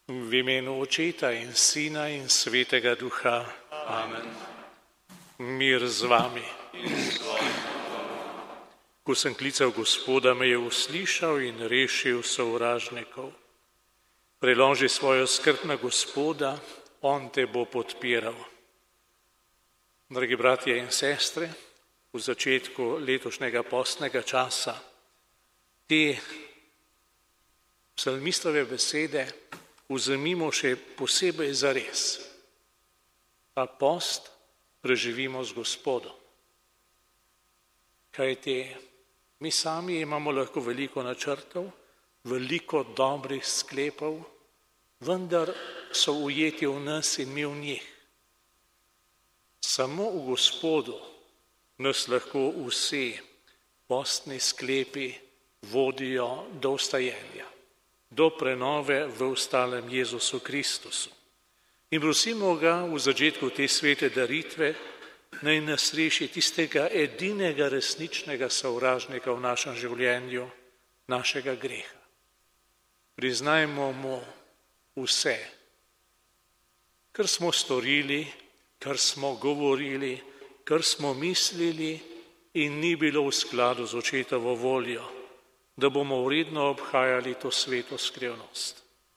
V imenu Očeta in Sina in Svetega Duha. Amen. Mir z vami. Ko sem klical Gospoda, me je uslišal in rešil sovražnikov. Preloži svojo skrb na Gospoda, on te bo podpiral. Dragi bratje in sestre, v začetku letošnjega postnega časa te psalmistove besede vzemimo še posebej zares. Ta post preživimo z Gospodom. Kajti mi sami imamo lahko veliko načrtov, veliko dobrih sklepov, vendar so ujeti v nas in mi v njih. Samo v Gospodu nas lahko vsi postni sklepi vodijo do vstajenja, do prenove v ostalem Jezusu Kristusu. In prosimo ga v začetku te svete daritve, naj nas reši tistega edinega resničnega sovražnika v našem življenju, našega greha. Priznajmo mu vse, kar smo storili, kar smo govorili, kar smo mislili in ni bilo v skladu z Očetovo voljo, da bomo vredno obhajali to sveto skrivnost.